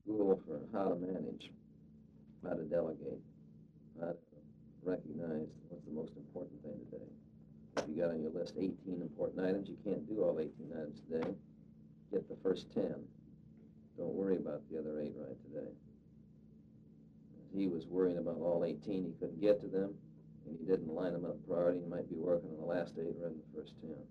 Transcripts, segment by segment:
school for how to manage, how to delegate, how to recognize what's the most important thing today. If you got on your list 18 important items, you can't do all 18 items today. Get the first 10. Don't worry about the other 8 right today. He was worrying about all 18. He couldn't get to them, and he didn't line them up in priority. He might be working on the last 8 rather than the first 10.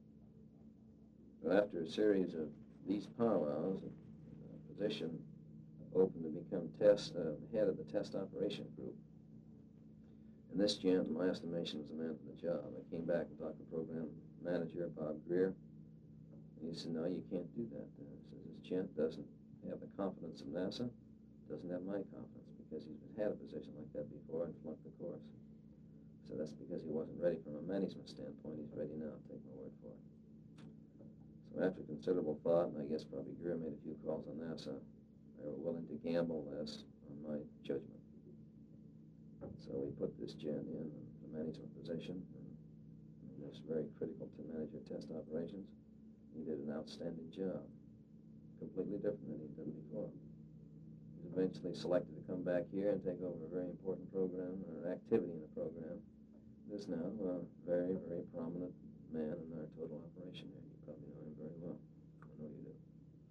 So after a series of these powwows, a position opened to become head of the test operation group. And this gent, in my estimation, was the man for the job. I came back and talked to program manager, Bob Greer, and he said, no, you can't do that. He says, this gent doesn't have the confidence of NASA, doesn't have my confidence, because he's had a position like that before and flunked the course. So that's because he wasn't ready from a management standpoint. He's ready now, take my word for it. So after considerable thought, and I guess probably Greer made a few calls on NASA, they were willing to gamble this on my judgment. So we put this gent in the management position, and it was very critical to manage your test operations. He did an outstanding job, completely different than he'd done before. He was eventually selected to come back here and take over a very important program, or activity in the program. This now a very, very prominent man in our total operation here. You probably know him very well. I know you do.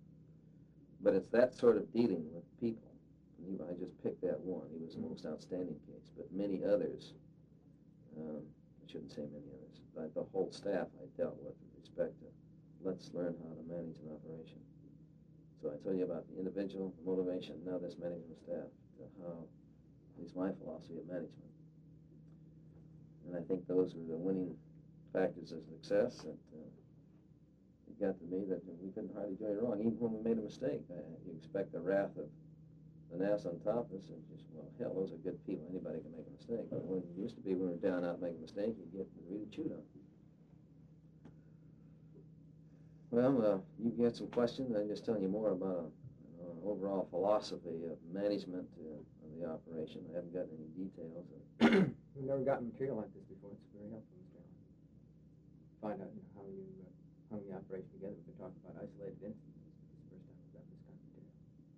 But it's that sort of dealing with people. I just picked that one. He was the most outstanding case, but many others, I shouldn't say many others, but the whole staff I dealt with respect to let's learn how to manage an operation. So I told you about the individual, the motivation, now this management staff, to how, at least my philosophy of management. And I think those were the winning factors of success. That it got to me that we couldn't hardly do any wrong. Even when we made a mistake, you expect the wrath of the NASA on top of us, and just, well, hell, those are good people. Anybody can make a mistake. But when it used to be, when we were down out making a mistake, you get really chewed on. Well, you get some questions. I'm just telling you more about an overall philosophy of management of the operation. I haven't got any details. We've never gotten material like this before. It's very helpful, Mr. Allen. Find out how you hung the operation together. We can talk about isolated instances. It's the first time we've got this kind of material.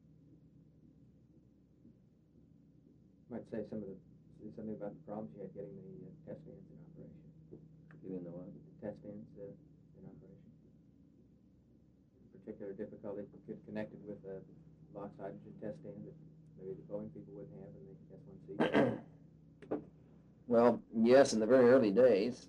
Might say something about the problems you had getting the test fans in operation. Getting the what? The test fans in operation. Particular difficulty connected with a LOX hydrogen test stand that maybe the Boeing people wouldn't have in the S-1C. Well, yes, in the very early days,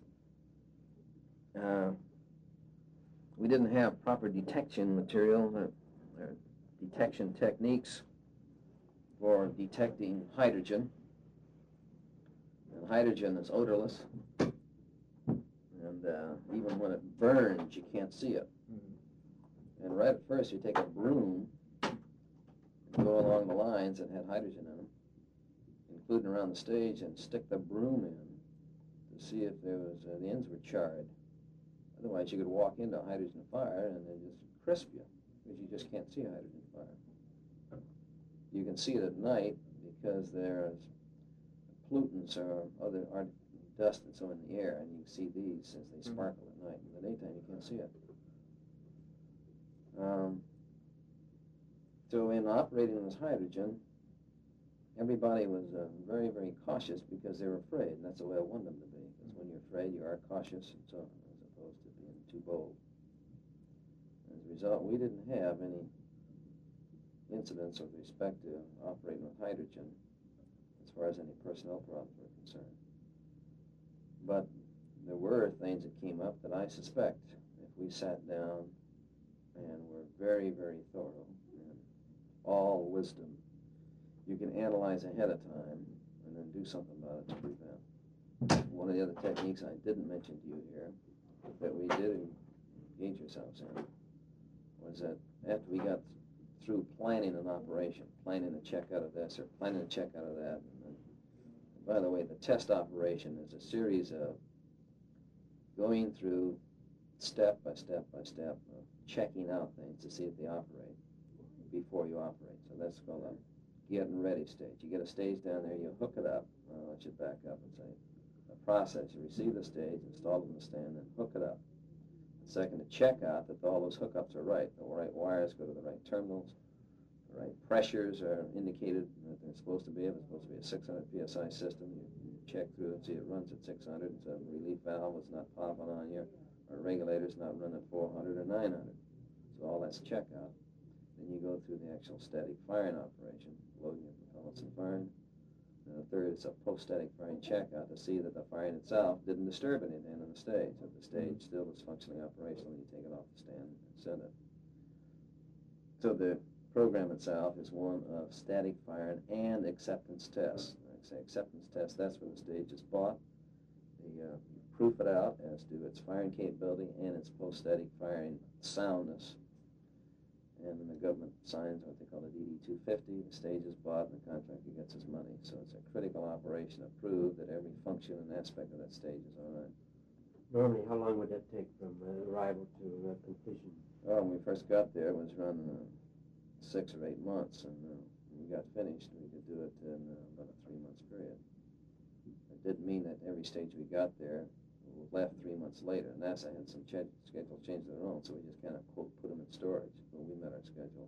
we didn't have proper detection material or detection techniques for detecting hydrogen. And hydrogen is odorless, and even when it burns, you can't see it. And right at first, you take a broom and go along the lines that had hydrogen in them, including around the stage, and stick the broom in to see if there was the ends were charred. Otherwise, you could walk into a hydrogen fire and it just crisp you, because you just can't see a hydrogen fire. You can see it at night because there's pollutants or other dust and so in the air, and you can see these as they sparkle at night. In the daytime, you can't see it. So in operating this hydrogen, everybody was very, very cautious because they were afraid, and that's the way I wanted them to be. Because when you're afraid, you are cautious and so on, as opposed to being too bold. As a result, we didn't have any incidents with respect to operating with hydrogen as far as any personnel problems were concerned. But there were things that came up that I suspect, if we sat down and were very, very thorough and all wisdom, you can analyze ahead of time and then do something about it to prevent. One of the other techniques I didn't mention to you here that we did engage ourselves in was that after we got through planning an operation, planning a check out of this or planning a check out of that, and by the way, the test operation is a series of going through step by step by step of checking out things to see if they operate before you operate. So that's called a getting ready stage. You get a stage down there, you hook it up. I should back up and say the process. You receive the stage, install it in the stand, and hook it up. And second, to check out that all those hookups are right. The right wires go to the right terminals, the right? Pressures are indicated that they're supposed to be. If it's supposed to be a 600 psi system, you check through and see it runs at 600. It's a relief valve. It's not popping on you, or regulator's not running at 400 or 900. So all that's check out. Then you go through the actual static firing operation, loading your propellants and firing. And the third is a post-static firing checkout to see that the firing itself didn't disturb anything on the stage. That the stage still is functionally operational, you take it off the stand and send it. So the program itself is one of static firing and acceptance tests. Like I say, acceptance test, that's where the stage is bought. You proof it out as to its firing capability and its post-static firing soundness. And then the government signs what they call the DD-250. The stage is bought, and the contractor gets his money. So it's a critical operation to prove that every function and aspect of that stage is all right. Normally, how long would that take from arrival to completion? Well, when we first got there, it was run 6 or 8 months, and when we got finished, we could do it in about a 3-month period. It didn't mean that every stage we got there left 3 months later. NASA had some schedule changes of their own, so we just kind of, quote, put them in storage. But we met our schedules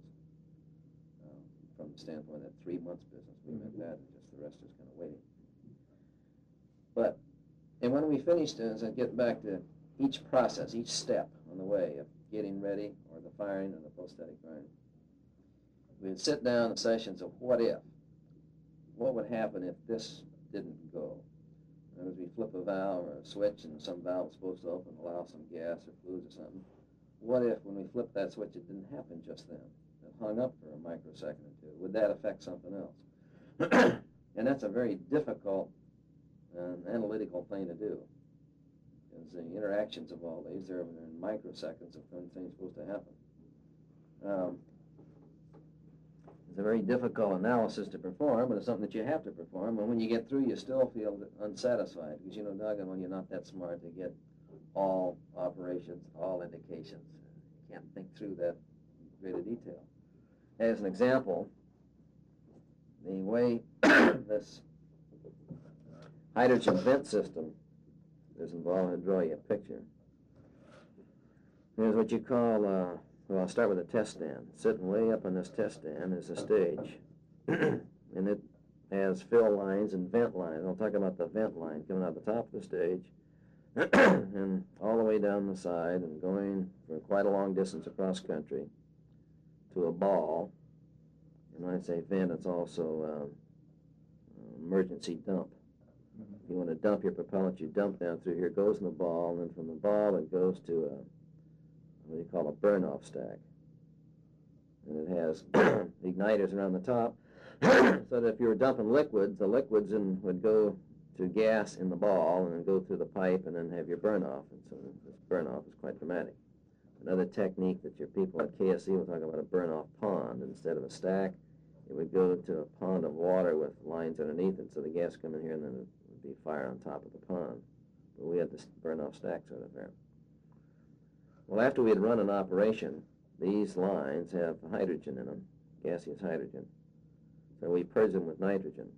from the standpoint of that 3 months business. We met that, and just the rest is kind of waiting. But, and when we finished, as I get back to each process, each step on the way of getting ready, or the firing, or the post-static firing, we'd sit down in sessions of what if. What would happen if this didn't go? As we flip a valve or a switch and some valve is supposed to open, allow some gas or fluids or something. What if when we flipped that switch it didn't happen just then? It hung up for a microsecond or two. Would that affect something else? And that's a very difficult analytical thing to do. Because the interactions of all these, they're in microseconds of when things are supposed to happen. It's a very difficult analysis to perform, but it's something that you have to perform. And when you get through, you still feel unsatisfied because, you know, doggone, you're not that smart to get all operations, all indications. You can't think through that in greater detail. As an example, the way this hydrogen vent system is involved, I'll draw you a picture. Here's what you call well, I'll start with a test stand. Sitting way up on this test stand is a stage. And it has fill lines and vent lines. I'll talk about the vent line coming out the top of the stage and all the way down the side and going for quite a long distance across country to a ball. And when I say vent, it's also emergency dump. If you want to dump your propellant, you dump down through here, goes in the ball, and then from the ball it goes to what you call a burn-off stack. And it has igniters around the top, so that if you were dumping liquids, the liquids would go to gas in the ball and then go through the pipe and then have your burn-off. And so this burn-off is quite dramatic. Another technique that your people at KSC will talk about a burn-off pond. Instead of a stack, it would go to a pond of water with lines underneath it, so the gas come in here and then it would be fire on top of the pond. But we had this burn-off stack sort of there. Well, after we had run an operation, these lines have hydrogen in them, gaseous hydrogen. So we purge them with nitrogen.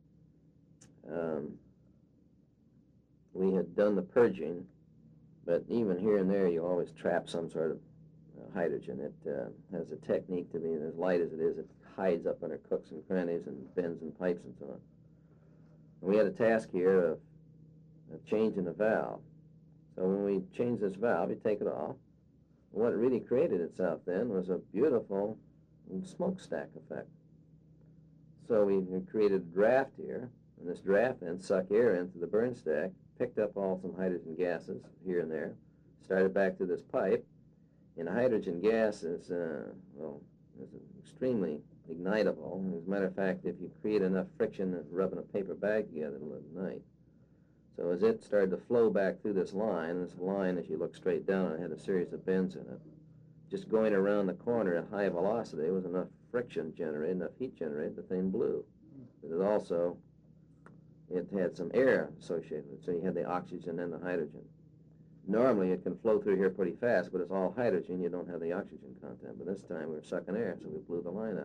We had done the purging, but even here and there you always trap some sort of hydrogen. It has a technique to be, as light as it is, it hides up under cooks and crannies and bends and pipes and so on. And we had a task here of changing the valve. So when we change this valve, you take it off. And what really created itself then was a beautiful smokestack effect. So we created a draft here, and this draft then sucked air into the burn stack, picked up all some hydrogen gases here and there, started back to this pipe, and the hydrogen gas is, well, is extremely ignitable. As a matter of fact, if you create enough friction rubbing a paper bag together, it'll ignite. So as it started to flow back through this line, as you look straight down, it had a series of bends in it. Just going around the corner at high velocity, there was enough friction generated, enough heat generated, the thing blew. But it had some air associated with it, so you had the oxygen and the hydrogen. Normally it can flow through here pretty fast, but it's all hydrogen, you don't have the oxygen content. But this time we were sucking air, so we blew the line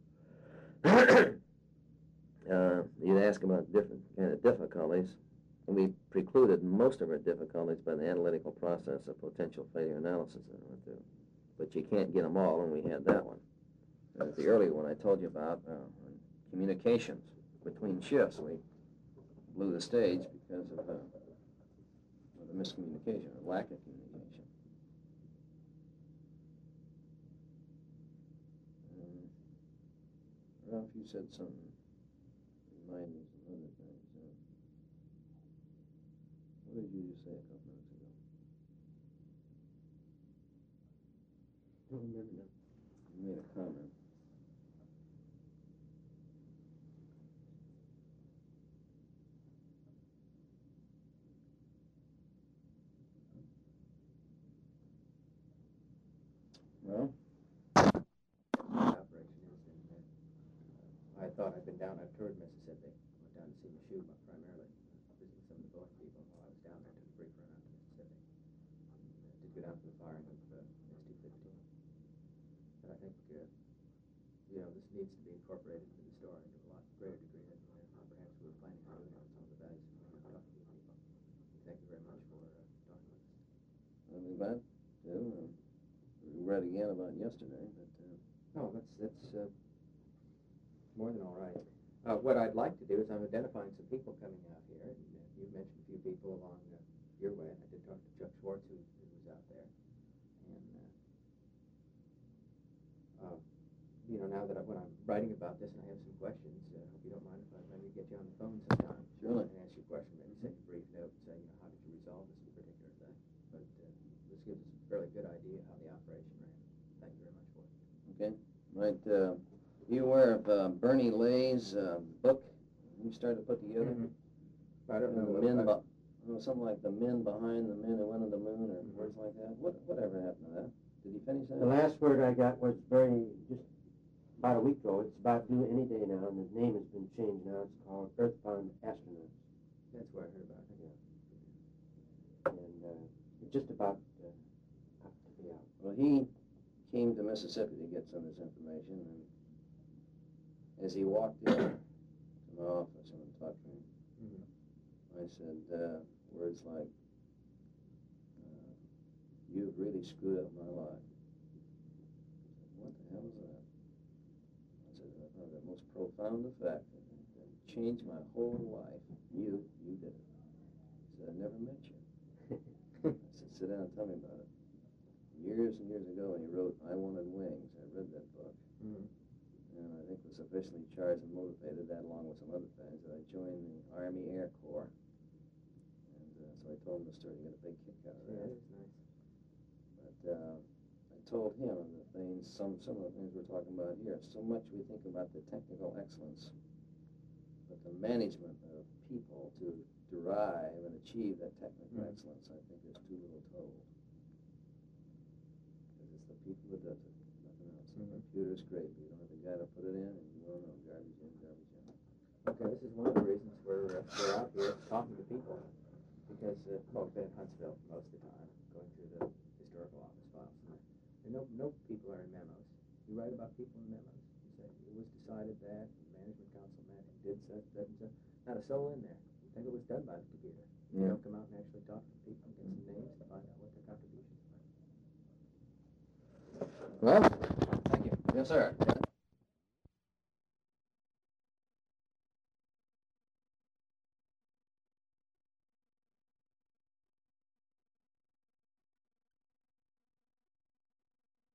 up. You'd ask about different kind of difficulties. And we precluded most of our difficulties by the analytical process of potential failure analysis that I went through. But you can't get them all, and we had that one. the earlier one I told you about, communications between shifts. We blew the stage because of the miscommunication, or lack of communication. Ralph, you said something. Remind me of some other things. What did you just say a couple minutes ago? Don't remember now. You made a comment. Well, Operation is in, I thought I'd been down, I've toured Mississippi, went down to see Meshuggah primarily, visiting some of the Boeing people while I was down there, took a brief run out to Mississippi. Did go down for the firing of S-215. But I think, you know, this needs to be incorporated into the story to a lot greater degree than perhaps we were planning on doing on some of the values of talking to people. Thank you very much for talking with us. I'll be glad to. We read again about yesterday, but No, that's more than all right. What I'd like to do is I'm identifying some people coming out here. And, you've mentioned a few people along your way, and I did talk to Chuck Schwartz, who was out there. And, you know, now that when I'm writing about this and I have some questions, I hope you don't mind if I maybe get you on the phone sometime. Surely. And ask you a question, maybe send you a brief note and say, you know, how did you resolve this particular thing? But this gives us a fairly good idea how the operation ran. Thank you very much for it. okay. Might be aware of Bernie Lay's book you started to put together? I don't know. Something like the men behind the men who went to the moon, or words like that. Whatever happened to that? Did he finish that? The last word I got was just about a week ago. It's about due any day now, and the name has been changed now. It's called Earthbound Astronauts. That's where I heard about it. Yeah. And it's just about up to be out. Well, he came to Mississippi to get some of this information, and as he walked in to my office and talked to him, I said words like, "You've really screwed up my life." What the hell is that? I said, "I thought the most profound effect that changed my whole life. You did it." He said, "I never met you." I said, "Sit down and tell me about it." Years and years ago, when he wrote "I Wanted Wings," I read that book, and I think was officially charged and motivated that, along with some other things, that I joined the Army Air Corps. And so I told him the story. He got a big kick out of Yeah, that. that is nice. But I told him of the things, some of the things we're talking about here. So much we think about the technical excellence, but the management of people to derive and achieve that technical excellence, I think, is too little told. Because it's the people that does it, nothing else. The computer's great, but you don't have the guy to put it in, and you won't know garbage in, garbage out. Okay, this is one of the reasons we're out here talking to people, because well, we've been in Huntsville most of the time, going through the historical office files. And no people are in memos. You write about people in memos. You say it was decided that, and the management council met and did such, that, and such. Not a soul in there. You think it was done by the computer. You don't come out and actually talk to people and get some names to find out what their contributions were. Well, thank you. Yes, sir.